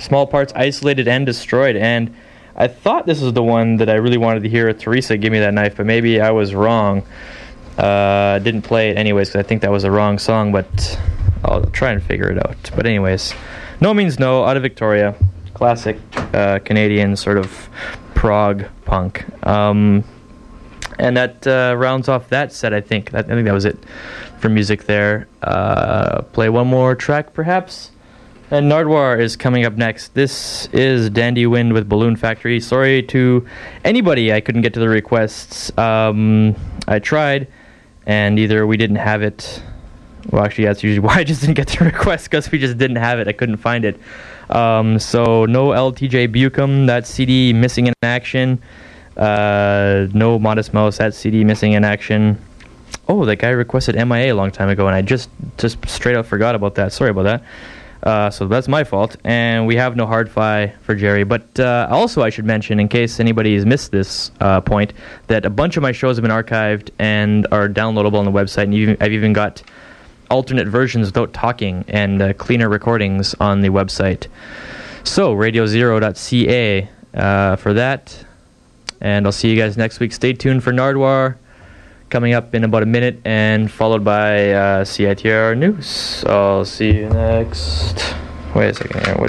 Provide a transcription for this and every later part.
Small Parts Isolated and Destroyed. And I thought this was the one that I really wanted to hear, Teresa Give Me That Knife, but maybe I was wrong. Didn't play it anyways because I think that was the wrong song, but I'll try and figure it out. But anyways, No Means No, out of Victoria. Classic Canadian sort of prog punk. And that rounds off that set, I think. I think that was it for music there. Play one more track, perhaps? And Nardwuar is coming up next. This is Dandy Wind with Balloon Factory. Sorry to anybody I couldn't get to the requests. I tried, and either we didn't have it. Well, actually, that's usually why I just didn't get the request, because we just didn't have it. I couldn't find it. So no LTJ Bucum, that CD missing in action. No Modest Mouse, that CD missing in action. Oh, that guy requested MIA a long time ago, and I just straight up forgot about that. Sorry about that. So that's my fault. And we have no Hard-Fi for Jerry. But also I should mention, in case anybody's missed this point, that a bunch of my shows have been archived and are downloadable on the website. And I've even got alternate versions without talking and cleaner recordings on the website. So, radiozero.ca for that. And I'll see you guys next week. Stay tuned for Nardwuar coming up in about a minute, and followed by CITR News. I'll see you next... Wait a second here. What?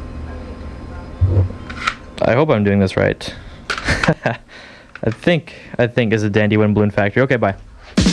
I hope I'm doing this right. I think it's a Dandy Wind Balloon Factory. Okay, bye.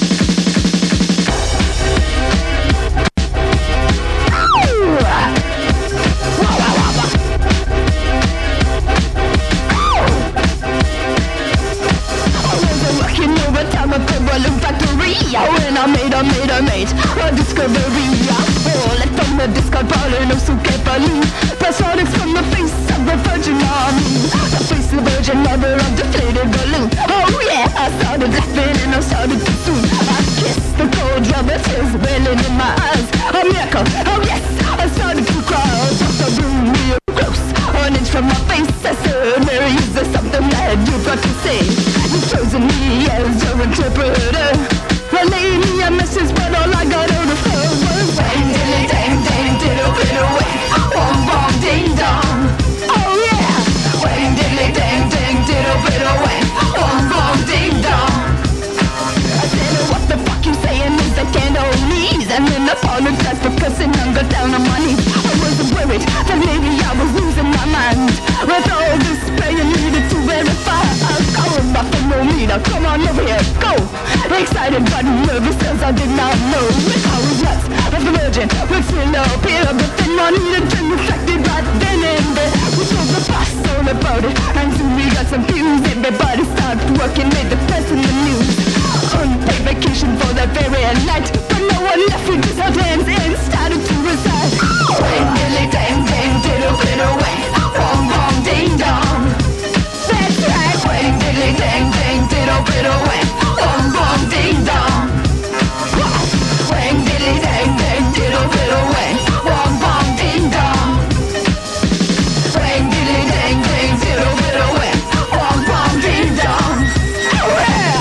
When I made a discovery. All it from the discard parlor, no suke balloon. Prosonics from the face of the Virgin Army. The face of the Virgin Mother of deflated balloon. Oh yeah, I started laughing and I started to swoon. I kissed the cold rubber, tears welling in my eyes. A miracle, oh yes, I started to cry. Just a room real gross, an inch from my face. I said, Mary, is there something that you've got to say? You've chosen me as your interpreter. Relay me a message, but all I got out of her was bang, dilly, dang, dang, diddle, biddle, way. Bom, bom, ding, dong. Oh yeah. Bang, dilly, dang, dang, diddle, biddle, way. Bom, bom, ding, dong. I said, what the fuck you saying is I can't knees. And then apologized for cussing and got down on my knees. I wasn't worried that maybe I was losing my mind. With all this pain, I needed to verify. I called my thermometer. Come on over here, go. Excited but nervous as I did not know. I was nuts as the virgin would still appear, but then I needed to reflected right then and there. We told the boss all about it, and soon we got some views. Everybody started working, made the press in the news. Unpaid vacation for that very night, but no one left. We just held hands and started to recite. Bang, dilly, dang, dang, diddle, biddle, way. Bom, bom, ding, dong. That's right. Bang, dilly, dang, dang, diddle, biddle, way. Bom, bom, ding, dong. Wang, dilly, dang, dang, diddle, biddle, way. Bom, bom, ding, dong. Wang, dilly, dang, dang, diddle, biddle, way. Bom, bom, ding, dong. Yeah.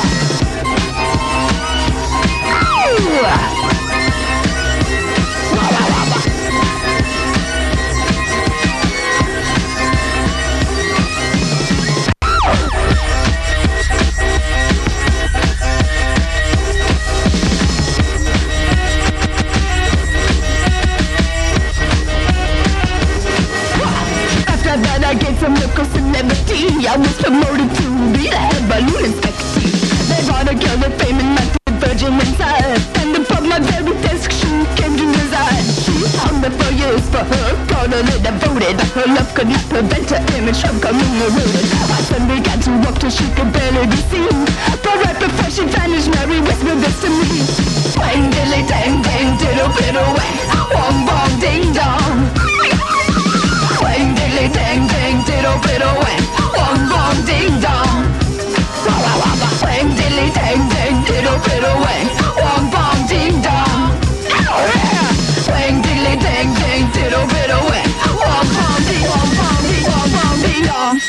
I gained some local celebrity. I was promoted to be the head balloon inspectee. They brought a girl with fame and mounted virgin inside, and above my very desk she came to reside. She hung there for years for her, totally devoted. Her love could not prevent her image from coming eroded. I soon began to walk till she could barely be seen, but right before she vanished, Mary whispered this to me. Wang, dilly, dang, dang, diddle, biddle, way. Wong, bong, ding, dong. Wang, dilly, dang, dang, diddle, biddle, way. Bom, bom, ding, dong. Wang, dilly, dang, dang, diddle, biddle, way. Bom, bom, ding, dong. Wang, dilly, dang, dang, diddle, biddle, way. Bom, bom, ding, bom, bom, ding, bom, bom, ding, dong.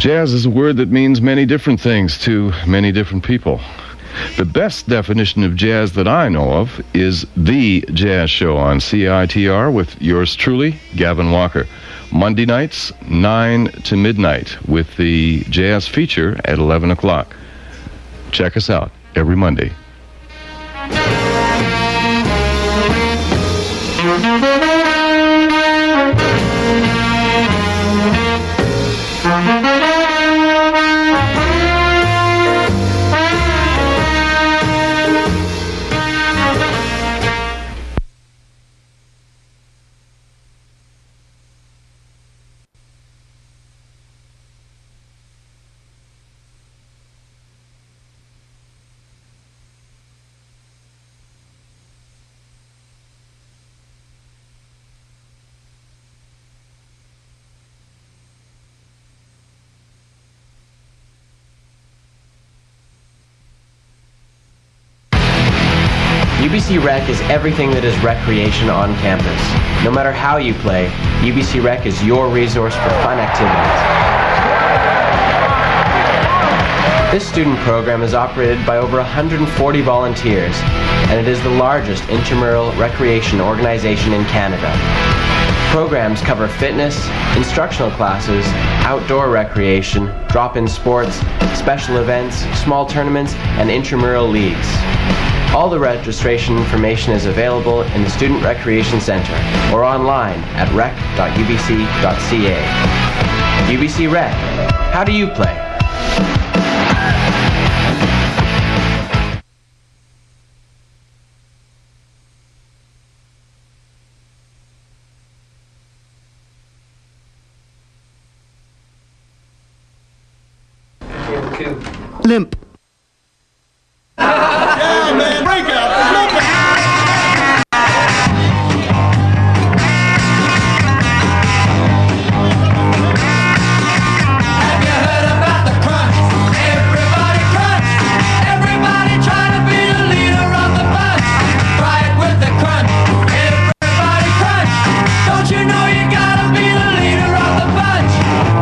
Jazz is a word that means many different things to many different people. The best definition of jazz that I know of is The Jazz Show on CITR with yours truly, Gavin Walker. Monday nights, 9 to midnight, with the jazz feature at 11 o'clock. Check us out every Monday. UBC Rec is everything that is recreation on campus. No matter how you play, UBC Rec is your resource for fun activities. This student program is operated by over 140 volunteers, and it is the largest intramural recreation organization in Canada. Programs cover fitness, instructional classes, outdoor recreation, drop-in sports, special events, small tournaments, and intramural leagues. All the registration information is available in the Student Recreation Center or online at rec.ubc.ca. UBC Rec, how do you play? Limp. Yeah, man, break out. Have you heard about the crunch? Everybody crunch. Everybody trying to be the leader of the bunch. Try it with the crunch. Everybody crunch. Don't you know you gotta be the leader of the bunch?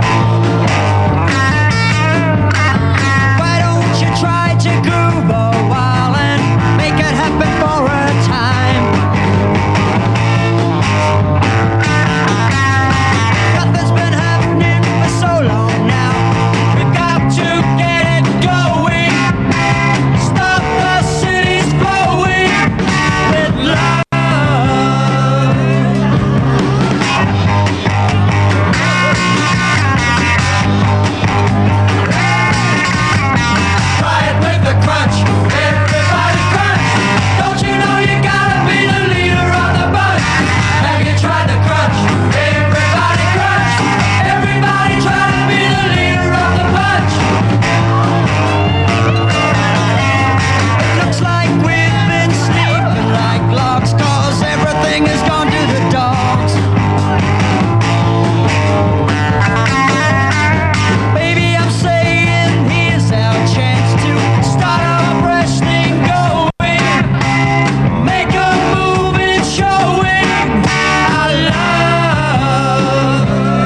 Why don't you try to groove a while and make it happen for a time? Nothing's been happening for so long now. We've got to get it going. Stop the city's flowing with love. Try it with the crunch. Everybody crunch. Don't you know you gotta be the leader of the bunch? Have you tried the crunch? Everybody crunch. Everybody try to be the leader of the bunch. It looks like we've been sleeping like logs, 'cause everything has gone to the dogs. Baby, I'm saying here's our chance to start a fresh thing going. Make a move and showing our love.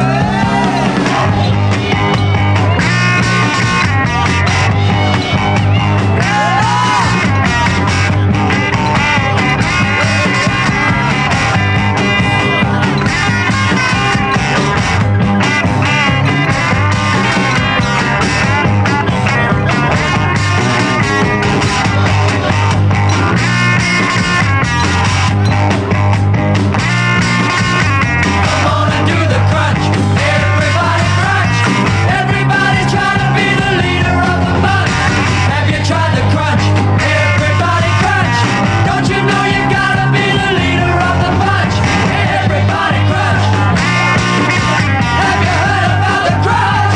Come on and do the crunch. Everybody crunch. Everybody try to be the leader of the bunch. Have you tried the crunch? Everybody crunch. Don't you know you gotta be the leader of the bunch? Everybody crunch. Have you heard about the crunch?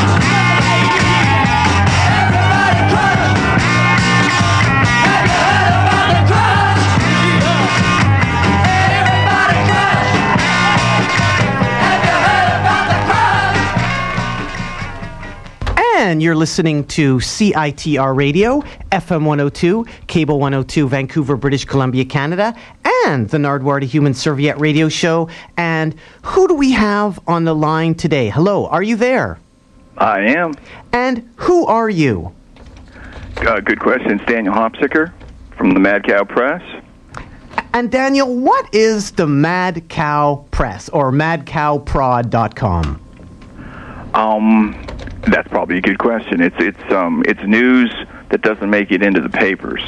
Everybody crunch. Have you heard about the crunch? Everybody crunch. Have you heard about the crunch? And you're listening to CITR Radio, FM 102, Cable 102, Vancouver, British Columbia, Canada, and the Nardwuar Human Serviette Radio Show. And who do we have on the line today? Hello, are you there? I am. And who are you? Good question. It's Daniel Hopsicker from the Mad Cow Press. And Daniel, what is the Mad Cow Press, or madcowprod.com? That's probably a good question. It's news that doesn't make it into the papers.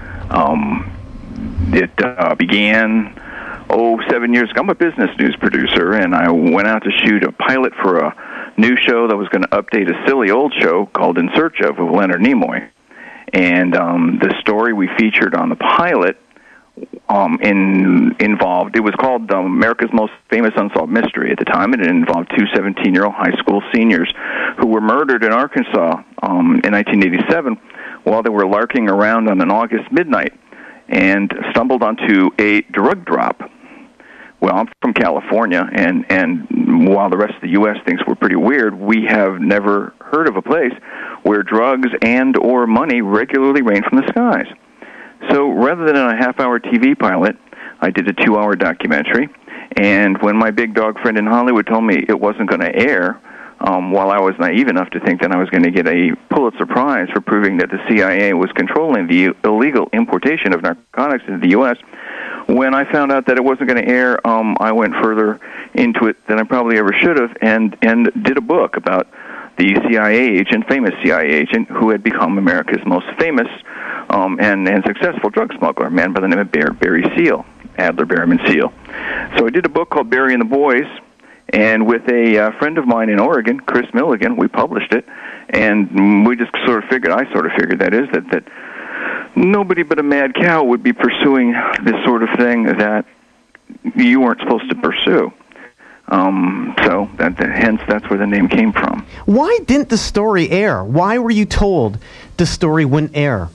It began 7 years ago. I'm a business news producer, and I went out to shoot a pilot for a new show that was going to update a silly old show called In Search of with Leonard Nimoy. And the story we featured on the pilot involved, it was called America's Most Famous Unsolved Mystery at the time, and it involved two 17-year-old high school seniors who were murdered in Arkansas in 1987 while they were larking around on an August midnight and stumbled onto a drug drop. Well, I'm from California, and while the rest of the U.S. thinks we're pretty weird, we have never heard of a place where drugs and or money regularly rain from the skies. So rather than a half-hour TV pilot, I did a 2-hour documentary, and when my big dog friend in Hollywood told me it wasn't going to air, while I was naive enough to think that I was going to get a Pulitzer Prize for proving that the CIA was controlling the illegal importation of narcotics into the U.S., when I found out that it wasn't going to air, I went further into it than I probably ever should have, and did a book about the famous CIA agent, who had become America's most famous and successful drug smuggler, a man by the name of Barry Seal, Adler Berryman Seal. So I did a book called Barry and the Boys, and with a friend of mine in Oregon, Chris Milligan, we published it, and we just sort of figured, that nobody but a mad cow would be pursuing this sort of thing that you weren't supposed to pursue. Hence that's where the name came from. Why didn't the story air? Why were you told the story wouldn't air?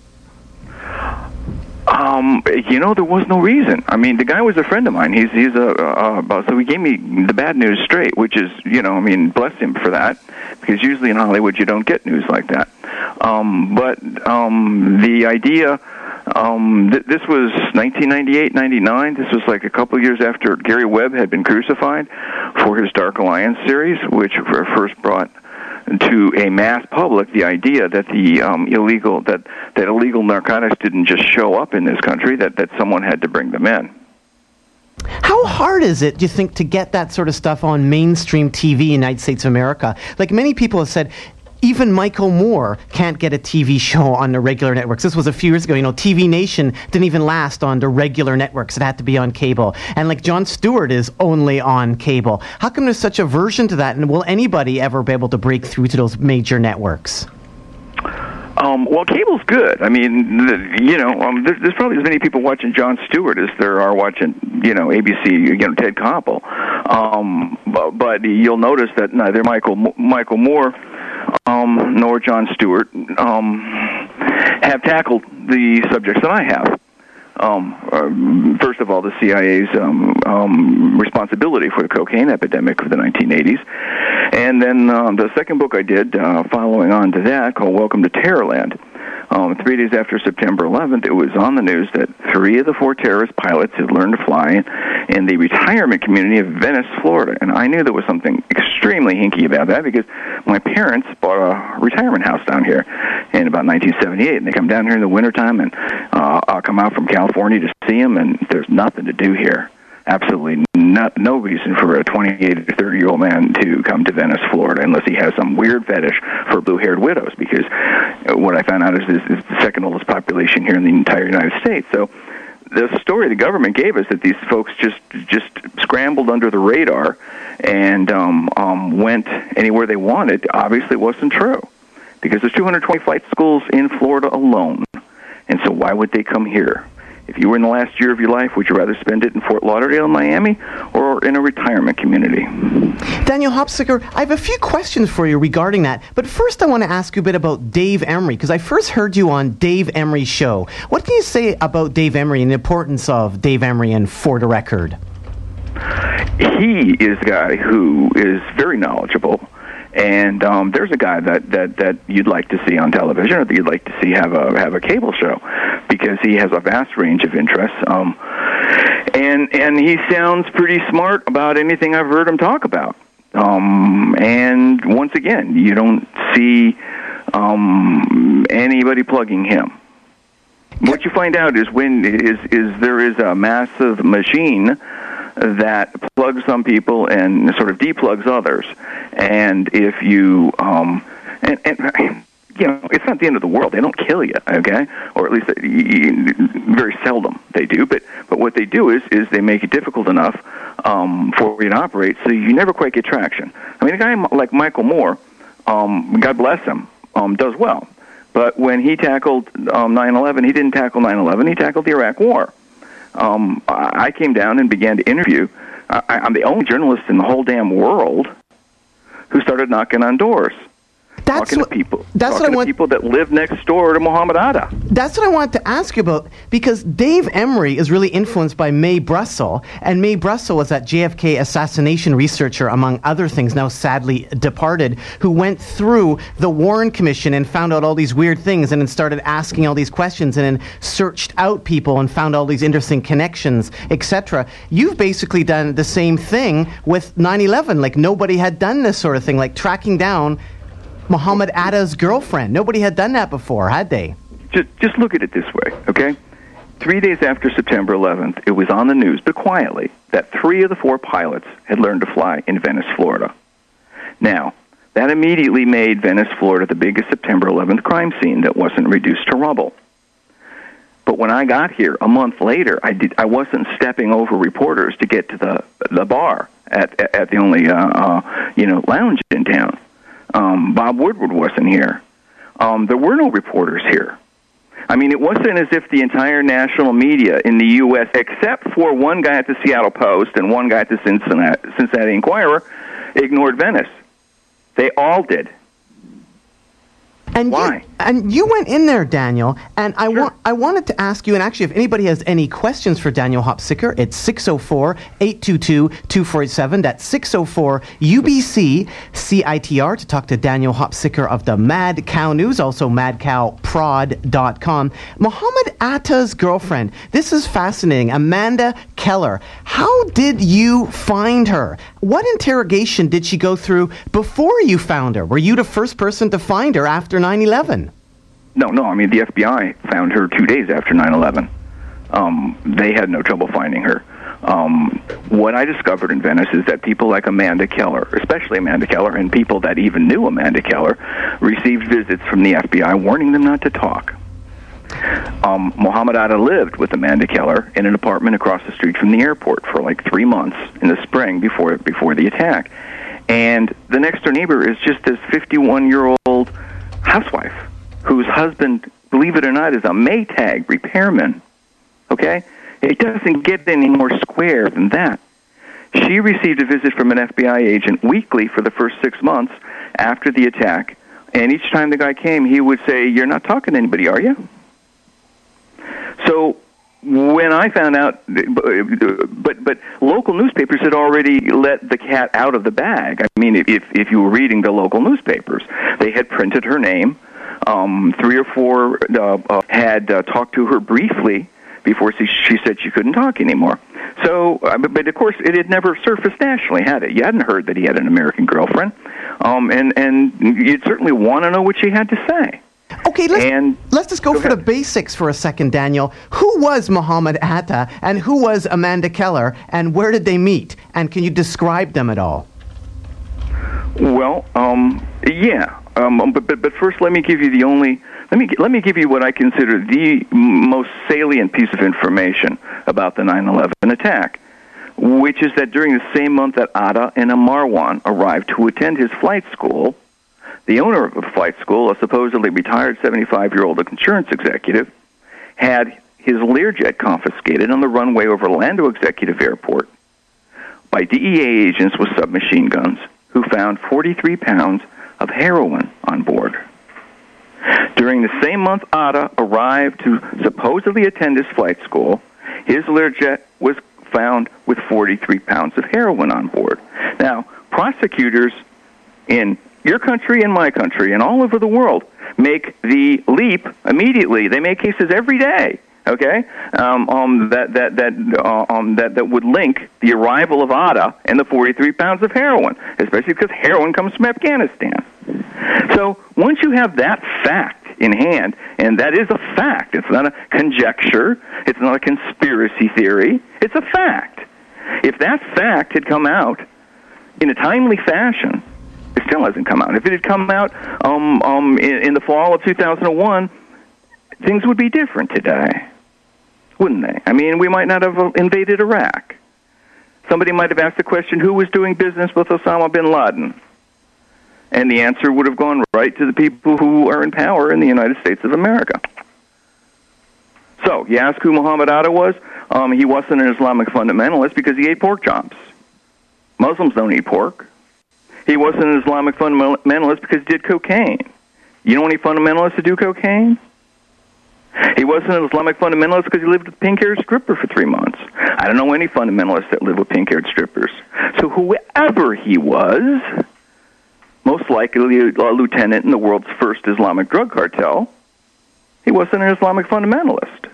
There was no reason. I mean, the guy was a friend of mine. So he gave me the bad news straight, which is, bless him for that, because usually in Hollywood you don't get news like that. But the idea, this was 1998, 99. This was like a couple of years after Gary Webb had been crucified for his Dark Alliance series, which first brought to a mass public the idea that the illegal narcotics didn't just show up in this country, that someone had to bring them in. How hard is it, do you think, to get that sort of stuff on mainstream TV in the United States of America? Like many people have said, even Michael Moore can't get a TV show on the regular networks. This was a few years ago. TV Nation didn't even last on the regular networks. It had to be on cable. And like Jon Stewart is only on cable. How come there's such aversion to that? And will anybody ever be able to break through to those major networks? Well, cable's good. I mean, there's probably as many people watching Jon Stewart as there are watching, ABC, Ted Koppel. But you'll notice that neither Michael Moore nor Jon Stewart have tackled the subjects that I have. First of all, the CIA's responsibility for the cocaine epidemic of the 1980s. And then the second book I did, following on to that, called Welcome to Terrorland. 3 days after September 11th, it was on the news that 3 of the 4 terrorist pilots had learned to fly in the retirement community of Venice, Florida. And I knew there was something extremely hinky about that because my parents bought a retirement house down here in about 1978. And they come down here in the wintertime, and I'll come out from California to see them, and there's nothing to do here. Absolutely no reason for a 28 or 30-year-old man to come to Venice, Florida, unless he has some weird fetish for blue-haired widows, because what I found out is the second oldest population here in the entire United States. So the story the government gave us that these folks just scrambled under the radar and went anywhere they wanted obviously wasn't true, because there's 220 flight schools in Florida alone. And so why would they come here? If you were in the last year of your life, would you rather spend it in Fort Lauderdale, Miami, or in a retirement community? Daniel Hopsicker, I have a few questions for you regarding that. But first I want to ask you a bit about Dave Emery, because I first heard you on Dave Emery's show. What can you say about Dave Emery and the importance of Dave Emery and For the Record? He is a guy who is very knowledgeable. And there's a guy that you'd like to see on television, or that you'd like to see have a cable show, because he has a vast range of interests. And he sounds pretty smart about anything I've heard him talk about. And once again, you don't see anybody plugging him. What you find out is there is a massive machine that plugs some people and sort of deplugs others. And if you you know, it's not the end of the world. They don't kill you, okay? Or at least very seldom they do. But what they do is they make it difficult enough for you to operate, so you never quite get traction. I mean, a guy like Michael Moore, God bless him, does well. But when he tackled 9/11, he didn't tackle 9/11. He tackled the Iraq War. I came down and began to interview. I'm the only journalist in the whole damn world who started knocking on doors. Talking to people that live next door to Mohammed Atta. That's what I wanted to ask you about, because Dave Emery is really influenced by Mae Brussell, and Mae Brussell was that JFK assassination researcher, among other things, now sadly departed, who went through the Warren Commission and found out all these weird things, and then started asking all these questions, and then searched out people and found all these interesting connections, etc. You've basically done the same thing with 9/11. Like, nobody had done this sort of thing, like tracking down Mohammed Atta's girlfriend. Nobody had done that before, had they? Just look at it this way, okay? 3 days after September 11th, it was on the news, but quietly, that 3 of the 4 pilots had learned to fly in Venice, Florida. Now, that immediately made Venice, Florida, the biggest September 11th crime scene that wasn't reduced to rubble. But when I got here a month later, I wasn't stepping over reporters to get to the bar at the only lounge in town. Bob Woodward wasn't here. There were no reporters here. I mean, it wasn't as if the entire national media in the U.S., except for one guy at the Seattle Post and one guy at the Cincinnati Enquirer, ignored Venice. They all did. And why? You went in there, Daniel, and I wanted to ask you, and actually, if anybody has any questions for Daniel Hopsicker, it's 604-822-2487. That's 604-UBC-CITR to talk to Daniel Hopsicker of the Mad Cow News, also madcowprod.com. Mohammed Atta's girlfriend, this is fascinating, Amanda Keller. How did you find her? What interrogation did she go through before you found her? Were you the first person to find her after 9/11? No. I mean, the FBI found her 2 days after 9/11. They had no trouble finding her. What I discovered in Venice is that people like Amanda Keller, especially Amanda Keller, and people that even knew Amanda Keller, received visits from the FBI warning them not to talk. Mohammed Atta lived with Amanda Keller in an apartment across the street from the airport for like 3 months in the spring before the attack. And the next door neighbor is just this 51-year-old housewife whose husband, believe it or not, is a Maytag repairman. Okay? It doesn't get any more square than that. She received a visit from an FBI agent weekly for the first 6 months after the attack, and each time the guy came, he would say, "You're not talking to anybody, are you?" So when I found out, but local newspapers had already let the cat out of the bag. I mean, if you were reading the local newspapers, they had printed her name. 3 or 4 had talked to her briefly before she said she couldn't talk anymore. So, but of course, it had never surfaced nationally, had it? You hadn't heard that he had an American girlfriend, and you'd certainly want to know what she had to say. Okay, let's just go for the basics for a second, Daniel. Who was Mohammed Atta, and who was Amanda Keller, and where did they meet? And can you describe them at all? Well, yeah. But first, let me give you let me give you what I consider the most salient piece of information about the 9/11 attack, which is that during the same month that Atta and Marwan arrived to attend his flight school, the owner of the flight school, a supposedly retired 75-year-old insurance executive, had his Learjet confiscated on the runway over Orlando Executive Airport by DEA agents with submachine guns who found 43 pounds of heroin on board. During the same month Atta arrived to supposedly attend his flight school, his Learjet was found with 43 pounds of heroin on board. Now, prosecutors in your country and my country and all over the world make the leap immediately. They make cases every day Okay, that would link the arrival of Atta and the 43 pounds of heroin, especially because heroin comes from Afghanistan. So once you have that fact in hand, and that is a fact, it's not a conjecture, it's not a conspiracy theory, it's a fact. If that fact had come out in a timely fashion, it still hasn't come out. If it had come out in the fall of 2001, things would be different today, wouldn't they? I mean, we might not have invaded Iraq. Somebody might have asked the question, who was doing business with Osama bin Laden? And the answer would have gone right to the people who are in power in the United States of America. So, you ask who Muhammad Atta was? He wasn't an Islamic fundamentalist because he ate pork chops. Muslims don't eat pork. He wasn't an Islamic fundamentalist because he did cocaine. You know any fundamentalists that do cocaine? He wasn't an Islamic fundamentalist because he lived with a pink-haired stripper for 3 months. I don't know any fundamentalists that live with pink-haired strippers. So whoever he was, most likely a lieutenant in the world's first Islamic drug cartel, he wasn't an Islamic fundamentalist.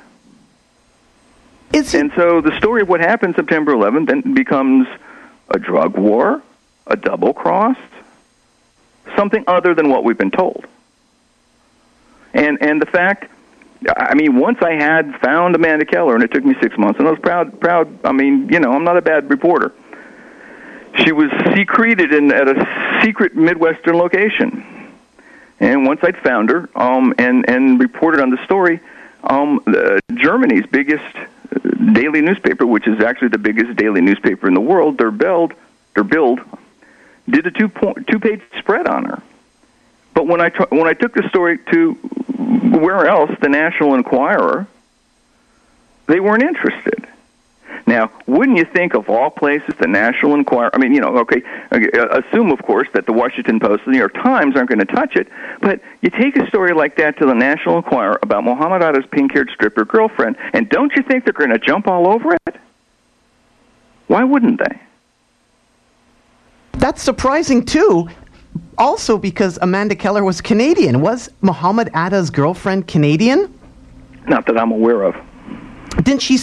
And so the story of what happened September 11th then becomes a drug war, a double-cross, something other than what we've been told. And the fact, I mean, once I had found Amanda Keller, and it took me 6 months, and I was proud, I mean, you know, I'm not a bad reporter. She was secreted at a secret Midwestern location. And once I'd found her and reported on the story, Germany's biggest daily newspaper, which is actually the biggest daily newspaper in the world, Der Bild, did a two-page spread on her. But when I took the story to where else, the National Enquirer, they weren't interested. Now, wouldn't you think of all places, the National Enquirer, I mean, you know, okay, assume, of course, that the Washington Post and the New York Times aren't going to touch it, but you take a story like that to the National Enquirer about Muhammad Atta's pink-haired stripper girlfriend, and don't you think they're going to jump all over it? Why wouldn't they? That's surprising, too. Also because Amanda Keller was Canadian. Was Muhammad Atta's girlfriend Canadian? Not that I'm aware of. Didn't she